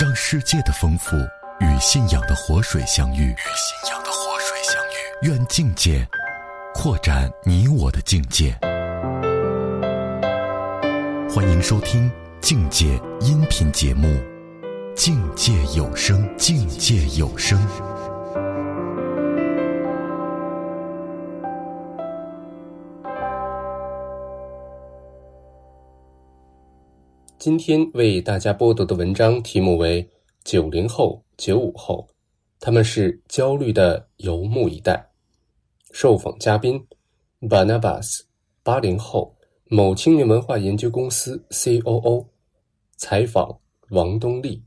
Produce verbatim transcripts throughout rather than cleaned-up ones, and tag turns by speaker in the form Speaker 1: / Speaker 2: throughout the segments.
Speaker 1: 让世界的丰富与信仰的活水相遇，与信仰的活水相遇。愿境界扩展你我的境界。欢迎收听境界音频节目《境界有声》，境界有声。
Speaker 2: 今天为大家播读的文章题目为九零后、九五后，他们是焦虑的游牧一代。受访嘉宾 Barnabas， 八零后，某青年文化研究公司 C O O。 采访王东丽。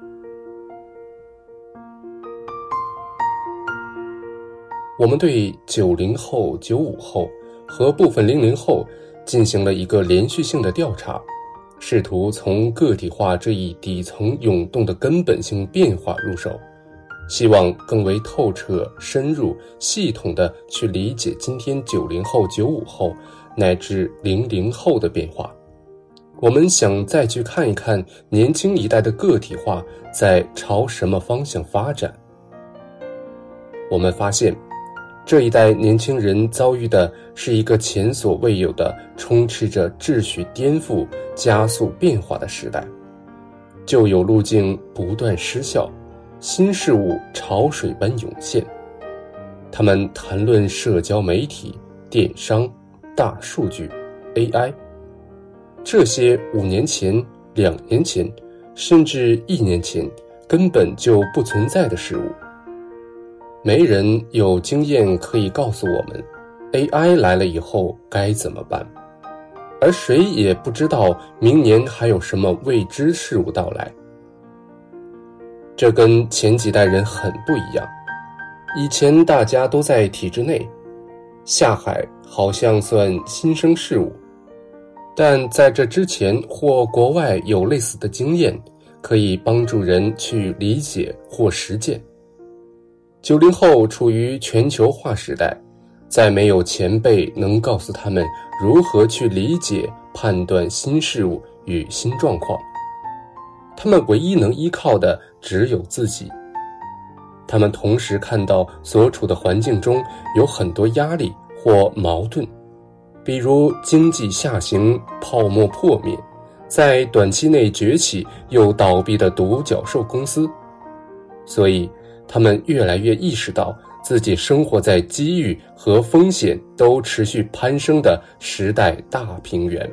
Speaker 2: 我们对九零后、九五后和部分零零后进行了一个连续性的调查，试图从个体化这一底层涌动的根本性变化入手，希望更为透彻、深入、系统地去理解今天九零后、九五后乃至零零后的变化。我们想再去看一看年轻一代的个体化在朝什么方向发展。我们发现，这一代年轻人遭遇的是一个前所未有的充斥着秩序颠覆、加速变化的时代。旧有路径不断失效，新事物潮水般涌现。他们谈论社交媒体、电商、大数据、A I， 这些五年前、两年前，甚至一年前根本就不存在的事物。没人有经验可以告诉我们 A I 来了以后该怎么办，而谁也不知道明年还有什么未知事物到来。这跟前几代人很不一样，以前大家都在体制内，下海好像算新生事物，但在这之前或国外有类似的经验，可以帮助人去理解或实践。九零后处于全球化时代，再没有前辈能告诉他们如何去理解、判断新事物与新状况。他们唯一能依靠的只有自己。他们同时看到所处的环境中有很多压力或矛盾，比如经济下行、泡沫破灭，在短期内崛起又倒闭的独角兽公司。所以他们越来越意识到自己生活在机遇和风险都持续攀升的时代大平原。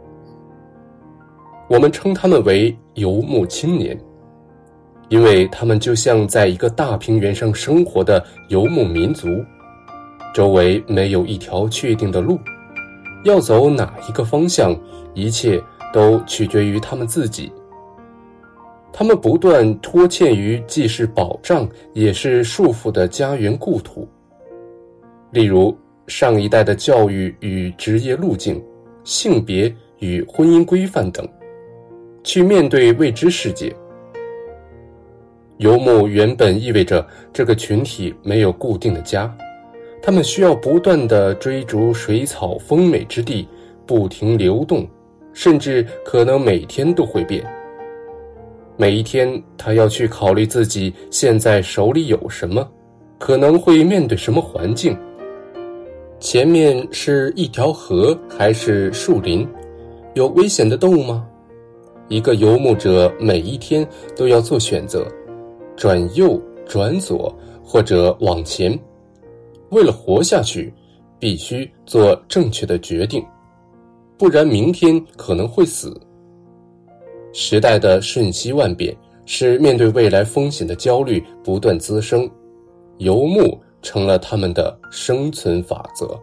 Speaker 2: 我们称他们为游牧青年，因为他们就像在一个大平原上生活的游牧民族，周围没有一条确定的路，要走哪一个方向，一切都取决于他们自己。他们不断拖欠于既是保障也是束缚的家园故土，例如上一代的教育与职业路径、性别与婚姻规范等，去面对未知世界。游牧原本意味着这个群体没有固定的家，他们需要不断地追逐水草丰美之地，不停流动，甚至可能每天都会变。每一天他要去考虑自己现在手里有什么，可能会面对什么环境，前面是一条河还是树林，有危险的动物吗？一个游牧者每一天都要做选择，转右、转左或者往前。为了活下去，必须做正确的决定，不然明天可能会死。时代的瞬息万变，使面对未来风险的焦虑不断滋生，游牧成了他们的生存法则。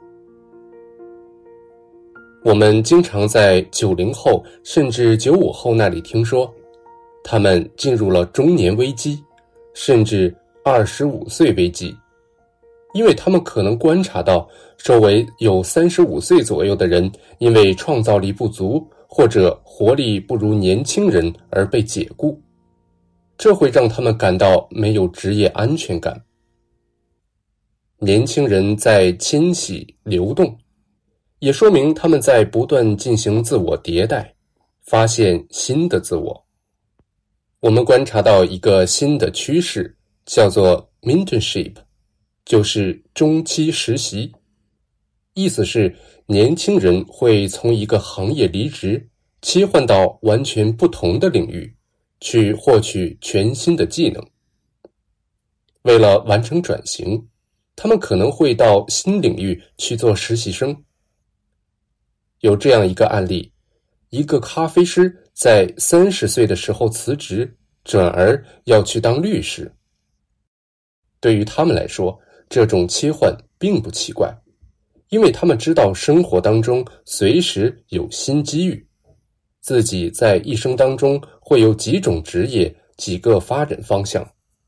Speaker 2: 我们经常在九零后甚至九五后那里听说，他们进入了中年危机，甚至二十五岁危机，因为他们可能观察到周围有三十五岁左右的人因为创造力不足或者活力不如年轻人而被解雇，这会让他们感到没有职业安全感。年轻人在迁徙流动，也说明他们在不断进行自我迭代，发现新的自我。 我们观察到一个新的趋势，叫做 internship， 就是中期实习。意思是年轻人会从一个行业离职，切换到完全不同的领域，去获取全新的技能。为了完成转型，他们可能会到新领域去做实习生。有这样一个案例，一个咖啡师在三十岁的时候辞职，转而要去当律师。对于他们来说，这种切换并不奇怪，因为他们知道生活当中随时有新机遇，自己在一生当中会有几种职业、几个发展方向。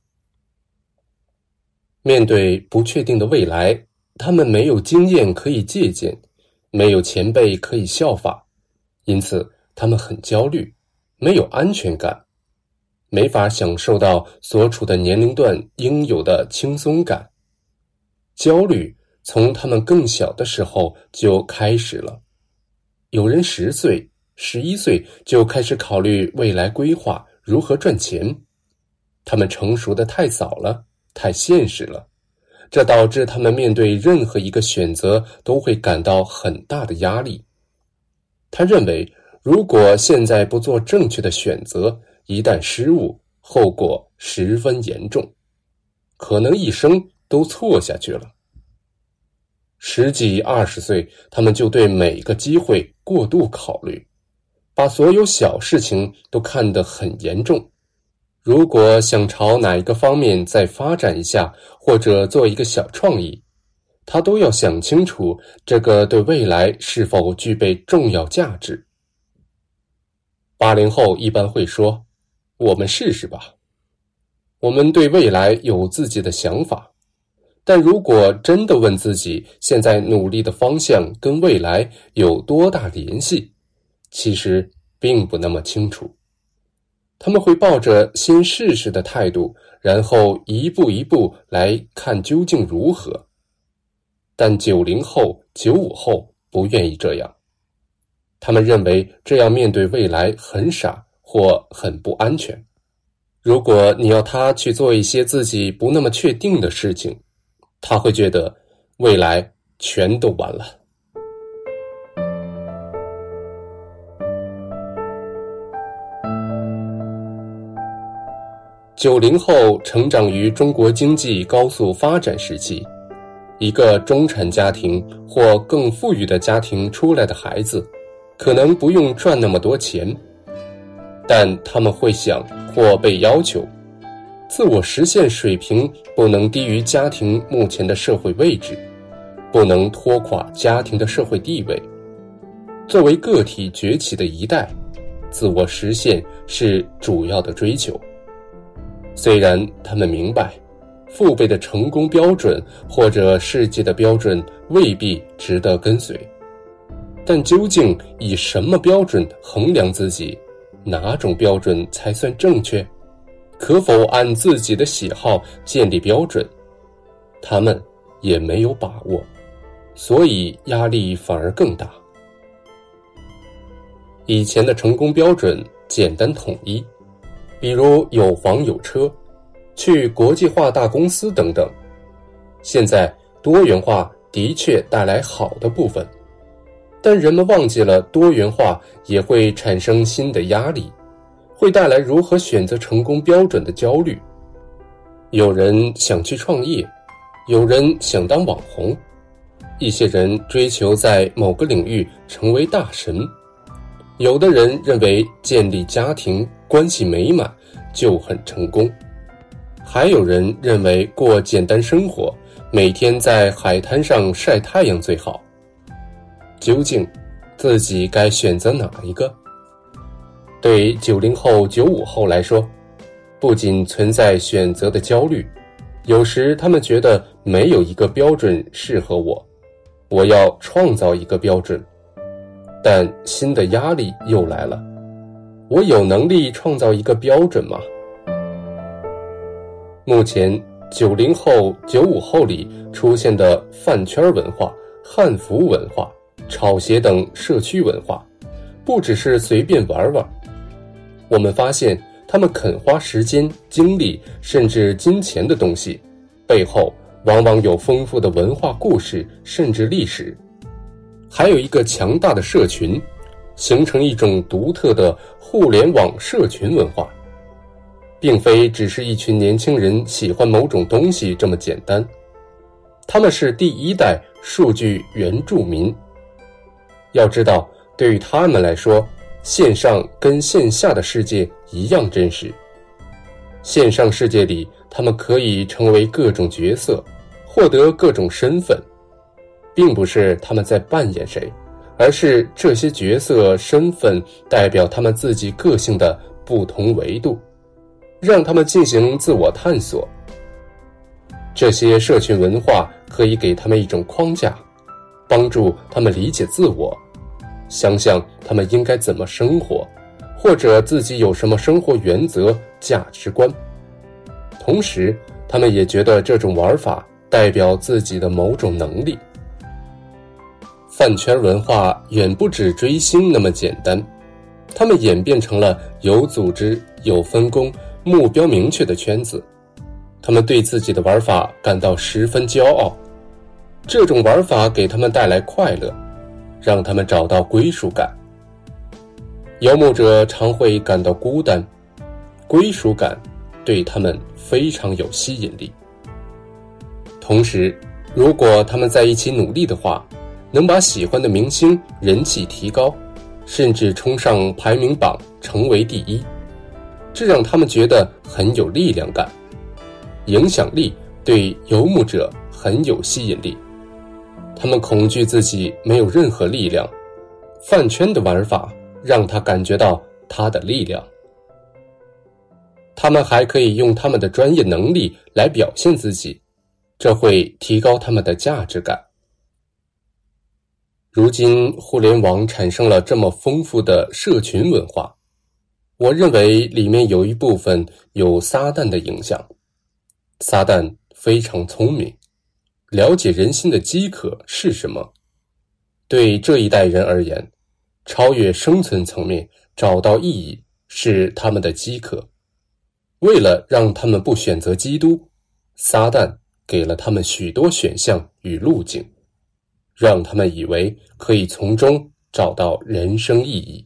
Speaker 2: 面对不确定的未来，他们没有经验可以借鉴，没有前辈可以效法，因此他们很焦虑，没有安全感，没法享受到所处的年龄段应有的轻松感。焦虑从他们更小的时候就开始了，有人十岁、十一岁就开始考虑未来规划如何赚钱，他们成熟的太早了，太现实了，这导致他们面对任何一个选择都会感到很大的压力。他认为，如果现在不做正确的选择，一旦失误，后果十分严重，可能一生都错下去了。十几二十岁，他们就对每个机会过度考虑，把所有小事情都看得很严重。如果想朝哪一个方面再发展一下，或者做一个小创意，他都要想清楚这个对未来是否具备重要价值。八零后一般会说，我们试试吧。我们对未来有自己的想法，但如果真的问自己现在努力的方向跟未来有多大联系，其实并不那么清楚。他们会抱着先试试的态度，然后一步一步来看究竟如何。但九零后、九五后不愿意这样，他们认为这样面对未来很傻或很不安全。如果你要他去做一些自己不那么确定的事情，他会觉得未来全都完了。九零后成长于中国经济高速发展时期，一个中产家庭或更富裕的家庭出来的孩子，可能不用赚那么多钱，但他们会想或被要求，自我实现水平不能低于家庭目前的社会位置，不能拖垮家庭的社会地位。作为个体崛起的一代，自我实现是主要的追求。虽然他们明白，父辈的成功标准或者世界的标准未必值得跟随，但究竟以什么标准衡量自己，哪种标准才算正确，可否按自己的喜好建立标准，他们也没有把握，所以压力反而更大。以前的成功标准简单统一，比如有房有车，去国际化大公司等等。现在多元化的确带来好的部分，但人们忘记了多元化也会产生新的压力，会带来如何选择成功标准的焦虑。有人想去创业，有人想当网红，一些人追求在某个领域成为大神，有的人认为建立家庭关系美满就很成功，还有人认为过简单生活，每天在海滩上晒太阳最好。究竟自己该选择哪一个？对九零后、九五后来说，不仅存在选择的焦虑，有时他们觉得没有一个标准适合我，我要创造一个标准。但新的压力又来了，我有能力创造一个标准吗？目前九零后、九五后里出现的饭圈文化、汉服文化、炒鞋等社区文化，不只是随便玩玩。我们发现他们肯花时间、精力甚至金钱的东西，背后往往有丰富的文化故事甚至历史。还有一个强大的社群，形成一种独特的互联网社群文化，并非只是一群年轻人喜欢某种东西这么简单。他们是第一代数据原住民。要知道，对于他们来说，线上跟线下的世界一样真实。线上世界里，他们可以成为各种角色，获得各种身份，并不是他们在扮演谁，而是这些角色身份代表他们自己个性的不同维度，让他们进行自我探索。这些社群文化可以给他们一种框架，帮助他们理解自我，想想他们应该怎么生活，或者自己有什么生活原则、价值观。同时，他们也觉得这种玩法代表自己的某种能力。饭圈文化远不止追星那么简单，他们演变成了有组织、有分工、目标明确的圈子。他们对自己的玩法感到十分骄傲，这种玩法给他们带来快乐，让他们找到归属感。游牧者常会感到孤单，归属感对他们非常有吸引力。同时，如果他们在一起努力的话，能把喜欢的明星人气提高，甚至冲上排名榜成为第一，这让他们觉得很有力量感。影响力对游牧者很有吸引力，他们恐惧自己没有任何力量，饭圈的玩法让他感觉到他的力量。他们还可以用他们的专业能力来表现自己，这会提高他们的价值感。如今互联网产生了这么丰富的社群文化，我认为里面有一部分有撒旦的影响。撒旦非常聪明，了解人心的饥渴是什么。对这一代人而言，超越生存层面，找到意义是他们的饥渴。为了让他们不选择基督，撒旦给了他们许多选项与路径，让他们以为可以从中找到人生意义。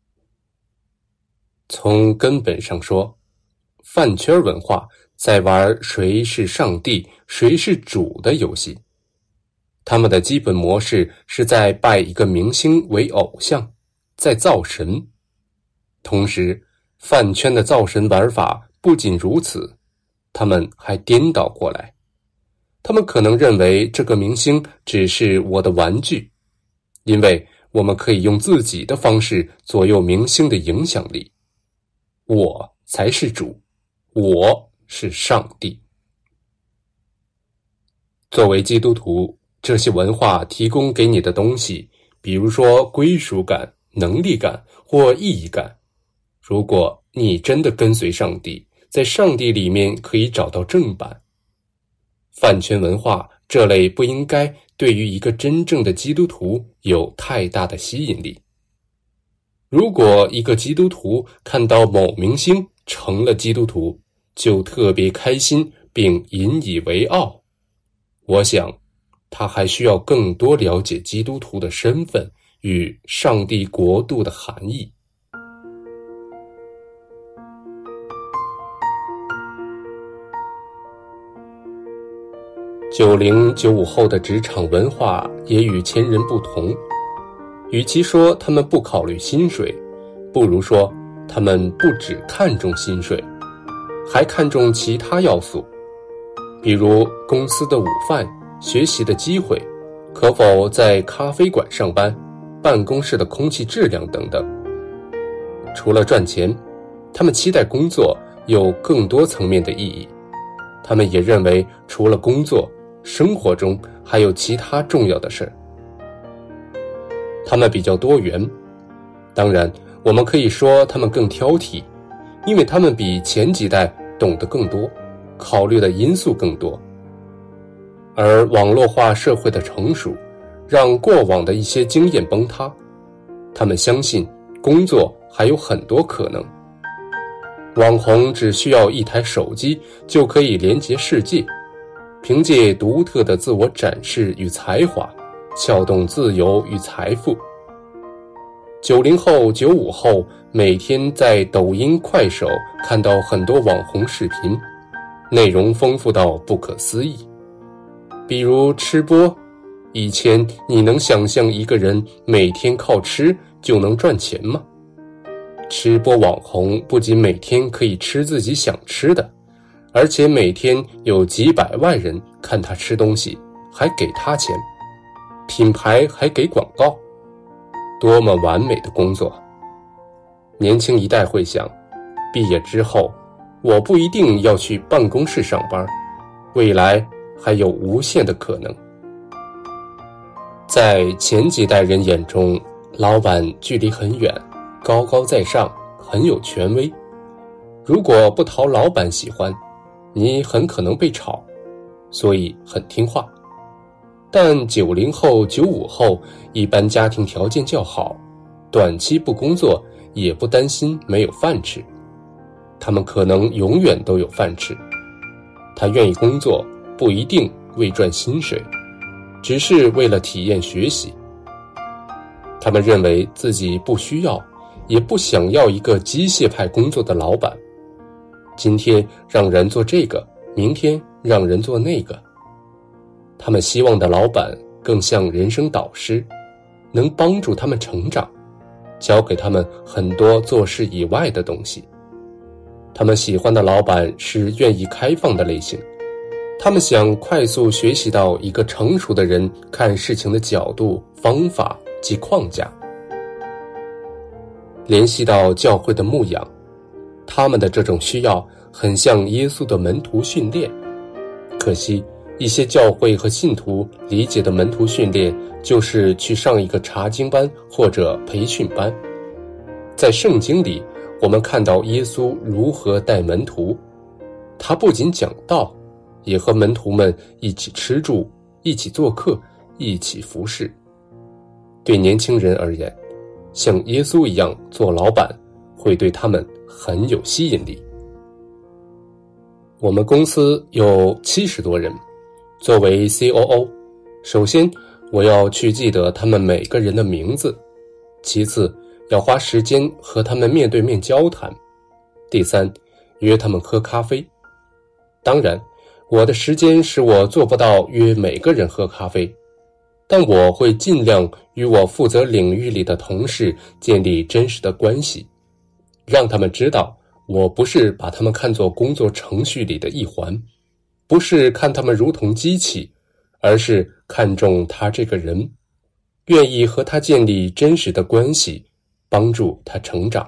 Speaker 2: 从根本上说，饭圈文化在玩谁是上帝谁是主的游戏。他们的基本模式是在拜一个明星为偶像，在造神。同时，饭圈的造神玩法不仅如此，他们还颠倒过来。他们可能认为这个明星只是我的玩具，因为我们可以用自己的方式左右明星的影响力。我才是主，我是上帝。作为基督徒，这些文化提供给你的东西，比如说归属感、能力感或意义感，如果你真的跟随上帝，在上帝里面可以找到正版。饭圈文化这类不应该对于一个真正的基督徒有太大的吸引力。如果一个基督徒看到某明星成了基督徒，就特别开心并引以为傲，我想他还需要更多了解基督徒的身份与上帝国度的含义。九零九五后的职场文化也与前人不同，与其说他们不考虑薪水，不如说他们不只看重薪水，还看重其他要素，比如公司的午饭、学习的机会，可否在咖啡馆上班，办公室的空气质量等等。除了赚钱，他们期待工作有更多层面的意义。他们也认为除了工作，生活中还有其他重要的事儿。他们比较多元，当然我们可以说他们更挑剔，因为他们比前几代懂得更多，考虑的因素更多。而网络化社会的成熟，让过往的一些经验崩塌，他们相信工作还有很多可能。 网红只需要一台手机就可以连接世界，凭借独特的自我展示与才华，撬动自由与财富。九零后、九五后每天在抖音、快手看到很多网红视频，内容丰富到不可思议。比如吃播，以前你能想象一个人每天靠吃就能赚钱吗？吃播网红不仅每天可以吃自己想吃的，而且每天有几百万人看他吃东西，还给他钱，品牌还给广告，多么完美的工作！年轻一代会想，毕业之后，我不一定要去办公室上班，未来还有无限的可能。在前几代人眼中，老板距离很远，高高在上，很有权威。如果不讨老板喜欢，你很可能被炒，所以很听话。但九零后、九五后一般家庭条件较好，短期不工作也不担心没有饭吃，他们可能永远都有饭吃。他愿意工作，不一定为赚薪水，只是为了体验学习。他们认为自己不需要，也不想要一个机械派工作的老板，今天让人做这个，明天让人做那个。他们希望的老板更像人生导师，能帮助他们成长，教给他们很多做事以外的东西。他们喜欢的老板是愿意开放的类型，他们想快速学习到一个成熟的人看事情的角度、方法及框架。联系到教会的牧养，他们的这种需要很像耶稣的门徒训练。可惜一些教会和信徒理解的门徒训练就是去上一个查经班或者培训班。在圣经里，我们看到耶稣如何带门徒，他不仅讲道，也和门徒们一起吃住，一起做客，一起服侍。对年轻人而言，像耶稣一样做老板会对他们很有吸引力。我们公司有七十多人，作为 C O O， 首先我要去记得他们每个人的名字，其次要花时间和他们面对面交谈，第三，约他们喝咖啡。当然，我的时间使我做不到约每个人喝咖啡，但我会尽量与我负责领域里的同事建立真实的关系，让他们知道我不是把他们看作工作程序里的一环，不是看他们如同机器，而是看重他这个人，愿意和他建立真实的关系，帮助他成长。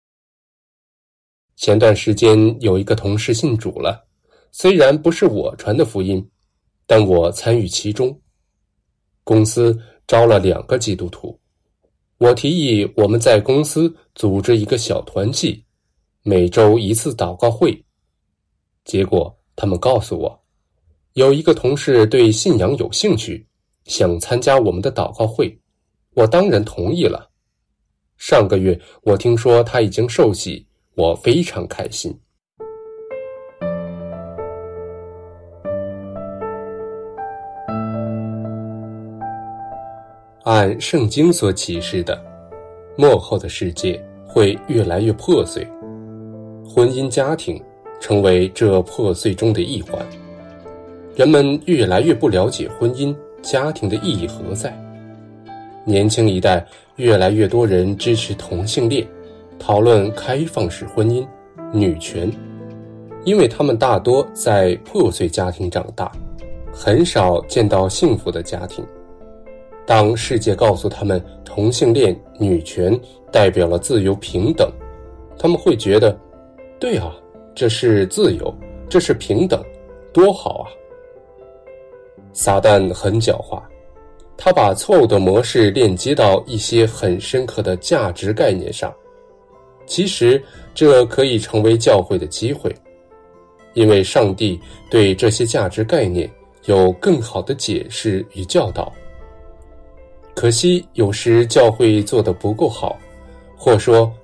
Speaker 2: 前段时间有一个同事信主了，虽然不是我传的福音，但我参与其中。公司招了两个基督徒，我提议我们在公司组织一个小团契，每周一次祷告会。结果他们告诉我，有一个同事对信仰有兴趣，想参加我们的祷告会，我当然同意了。上个月我听说他已经受洗，我非常开心。按圣经所启示的，末后的世界会越来越破碎，婚姻家庭成为这破碎中的一环。人们越来越不了解婚姻家庭的意义何在。年轻一代越来越多人支持同性恋，讨论开放式婚姻、女权，因为他们大多在破碎家庭长大，很少见到幸福的家庭。当世界告诉他们同性恋、女权代表了自由平等，他们会觉得，对啊，这是自由，这是平等，多好啊！撒旦很狡猾，他把错误的模式链接到一些很深刻的价值概念上。其实这可以成为教会的机会，因为上帝对这些价值概念有更好的解释与教导。可惜有时教会做得不够好，或说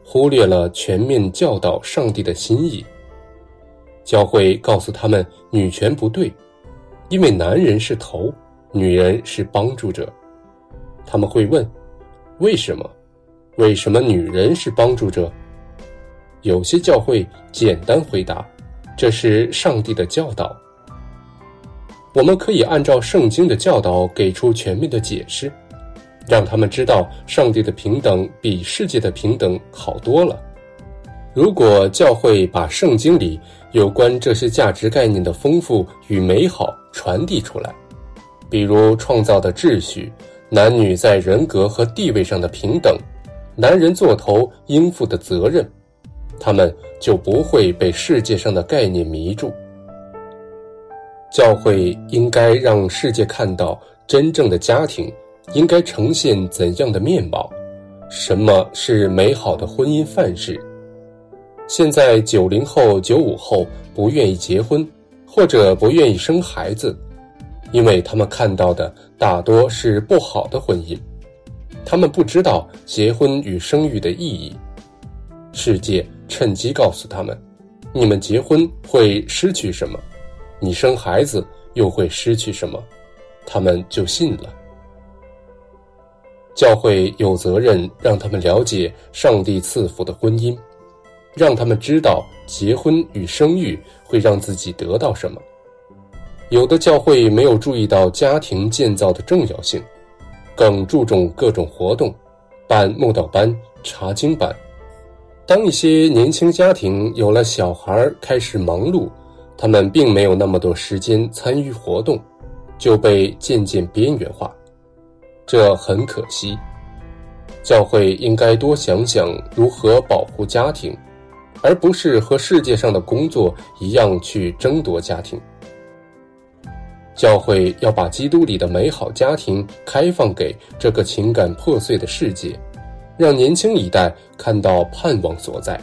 Speaker 2: 忽略了全面教导上帝的心意。教会告诉他们女权不对，因为男人是头，女人是帮助者。他们会问，为什么？为什么女人是帮助者？有些教会简单回答，这是上帝的教导。我们可以按照圣经的教导给出全面的解释，让他们知道上帝的平等比世界的平等好多了。如果教会把圣经里有关这些价值概念的丰富与美好传递出来，比如创造的秩序，男女在人格和地位上的平等，男人做头应负的责任，他们就不会被世界上的概念迷住。教会应该让世界看到真正的家庭应该呈现怎样的面貌，什么是美好的婚姻范式。现在九零后、九五后不愿意结婚，或者不愿意生孩子，因为他们看到的大多是不好的婚姻，他们不知道结婚与生育的意义。世界趁机告诉他们，你们结婚会失去什么，你生孩子又会失去什么，他们就信了。教会有责任让他们了解上帝赐福的婚姻，让他们知道结婚与生育会让自己得到什么。有的教会没有注意到家庭建造的重要性，更注重各种活动，办慕道班、查经班。当一些年轻家庭有了小孩开始忙碌，他们并没有那么多时间参与活动，就被渐渐边缘化，这很可惜。教会应该多想想如何保护家庭，而不是和世界上的工作一样去争夺家庭。教会要把基督里的美好家庭开放给这个情感破碎的世界，让年轻一代看到盼望所在。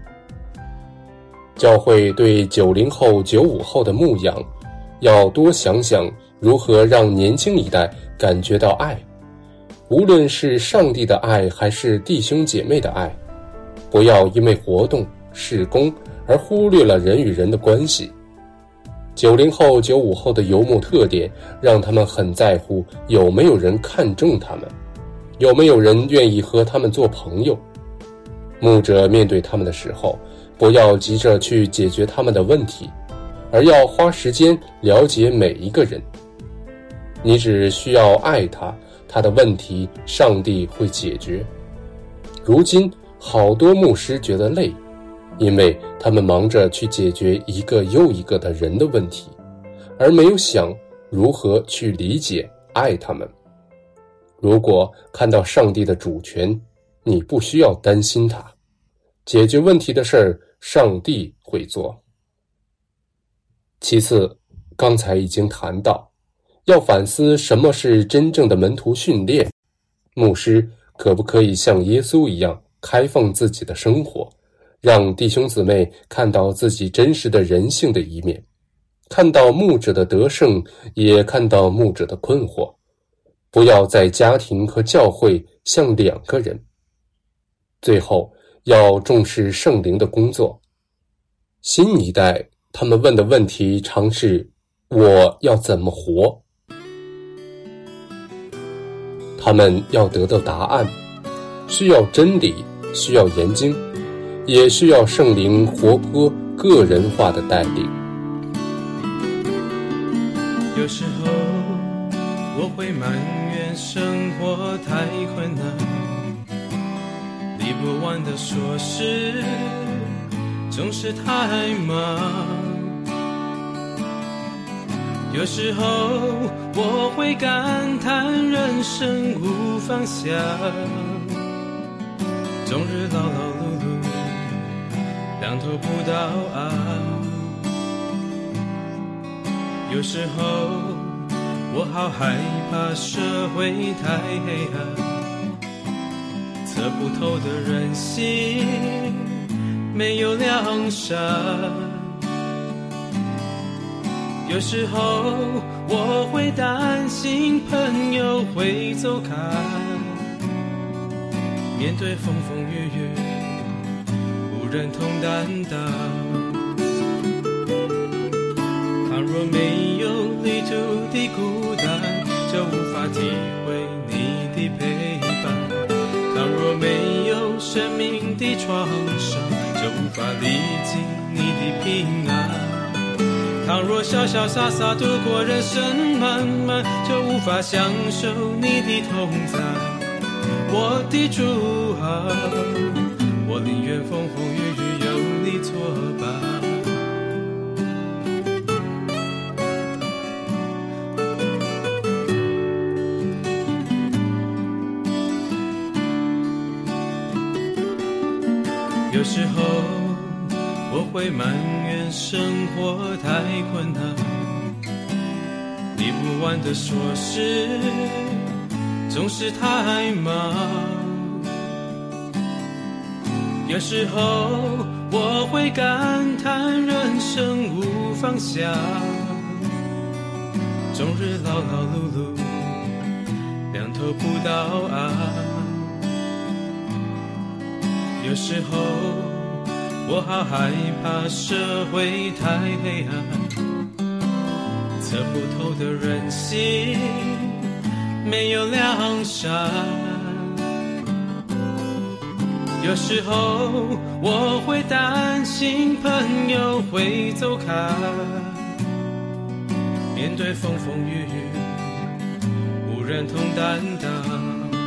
Speaker 2: 教会对九零后、九五后的牧养，要多想想如何让年轻一代感觉到爱，无论是上帝的爱还是弟兄姐妹的爱，不要因为活动、事工而忽略了人与人的关系。九零后、九五后的游牧特点，让他们很在乎有没有人看重他们，有没有人愿意和他们做朋友。牧者面对他们的时候，不要急着去解决他们的问题，而要花时间了解每一个人。你只需要爱他，他的问题上帝会解决。如今好多牧师觉得累，因为他们忙着去解决一个又一个的人的问题，而没有想如何去理解、爱他们。如果看到上帝的主权，你不需要担心他，解决问题的事儿，上帝会做。其次，刚才已经谈到，要反思什么是真正的门徒训练。牧师可不可以像耶稣一样开放自己的生活，让弟兄姊妹看到自己真实的人性的一面，看到牧者的得胜，也看到牧者的困惑。不要在家庭和教会像两个人。最后，要重视圣灵的工作。新一代他们问的问题常是我要怎么活，他们要得到答案，需要真理，需要研经，也需要圣灵活泼个人化的带领。
Speaker 3: 有时候我会埋怨生活太困难，理不完的琐事总是太忙。有时候我会感叹人生无方向，终日劳劳碌碌，两头不到岸。有时候我好害怕社会太黑暗，测不透的人心，没有良善。有时候我会担心朋友会走开，面对风风雨雨无人同担当。倘若没有旅途的孤单，就无法体会你的陪伴。倘若没有生命的创伤，就无法理解你的平安。倘若潇潇洒洒度过人生漫漫，就无法享受你的同在。我的主啊，我宁愿风风雨雨有你作伴。有时候我会埋怨生活太困难，理不完的琐事总是太忙。有时候我会感叹人生无方向，终日劳劳碌碌，两头不到岸。有时候我好害怕社会太黑暗，测不透的人心没有良善。有时候我会担心朋友会走开，面对风风雨雨无人同担当。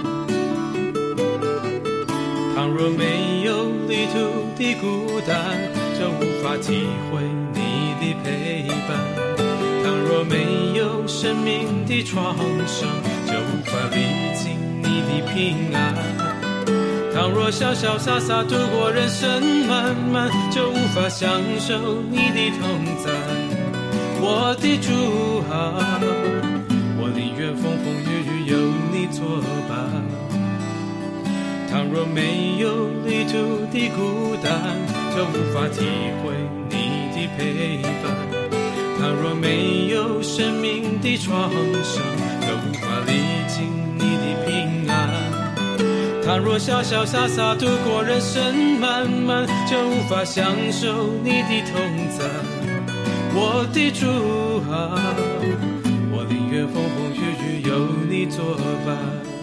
Speaker 3: 倘若没有旅途的孤单，就无法体会你的陪伴。倘若没有生命的创伤，就无法理解你的平安。倘若潇潇洒洒度过人生漫漫，就无法享受你的同在。我的主啊，我宁愿风风雨雨有你作伴。倘若没有旅途的孤单，就无法体会你的陪伴。倘若没有生命的创伤，就无法理解你的平安。倘若潇潇洒洒度过人生漫漫，就无法享受你的同在。我的主啊，我宁愿风风雨雨有你作伴。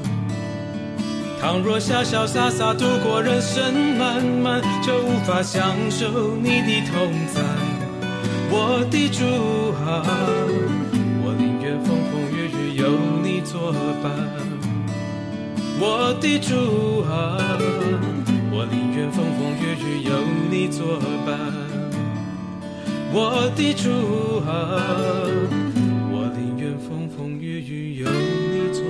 Speaker 3: 倘若潇潇洒洒度过人生漫漫，就无法享受你的同在。我的主啊，我宁愿风风雨雨有你作伴。我的主啊，我宁愿风风雨雨有你作伴。我的主啊，我宁愿风风雨雨有你作伴。